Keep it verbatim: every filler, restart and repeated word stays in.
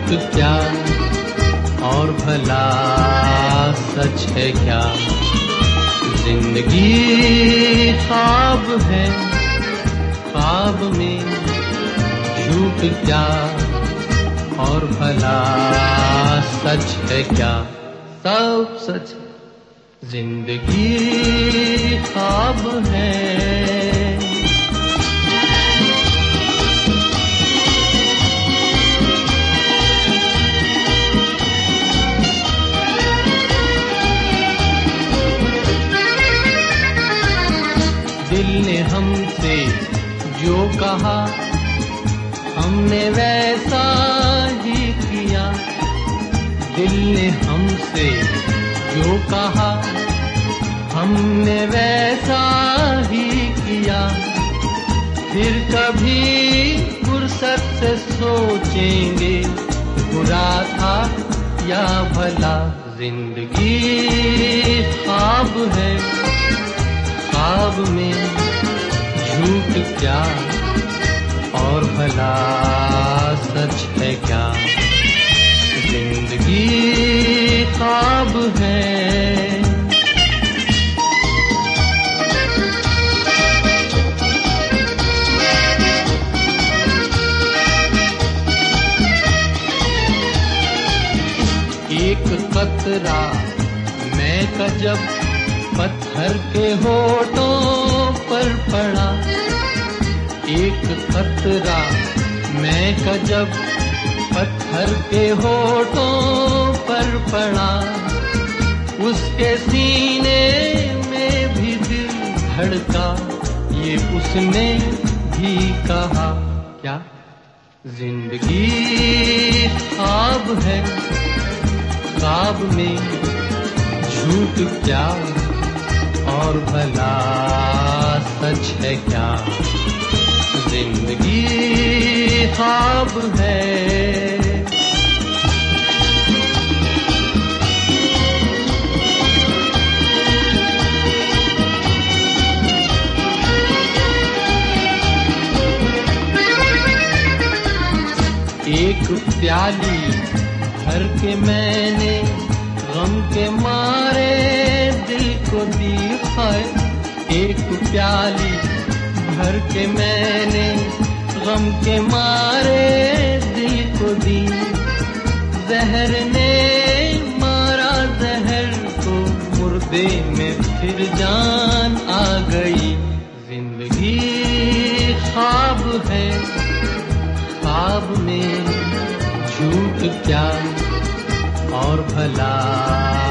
झूठ क्या और भला सच है क्या। जिंदगी ख्वाब है, ख्वाब में झूठ क्या और भला सच है क्या। सब सच जिंदगी ख्वाब है। दिल ने हमसे जो कहा हमने वैसा ही किया। दिल ने हमसे जो कहा हमने वैसा ही किया। फिर कभी फुर्सत से सोचेंगे बुरा था या भला। जिंदगी ख्वाब है, ख्वाब में झूठ क्या और भला सच है क्या। जिंदगी ख्वाब है। एक कतरा मैं का जब पत्थर के होठों पर पड़ा। एक कतरा मैं का जब पत्थर के होठों पर पड़ा। उसके सीने में भी दिल धड़का, ये उसने भी कहा क्या। जिंदगी ख्वाब है, ख्वाब में झूठ क्या और भला सच है क्या। जिंदगी ख्वाब है। एक प्याली भर के मैंने गम के मारे दिल को दी है। एक प्याली भर के मैंने गम के मारे दिल को दी। जहर ने मारा जहर को, मुर्दे में फिर जान आ गई। जिंदगी ख्वाब है, ख्वाब में झूठ क्या और भला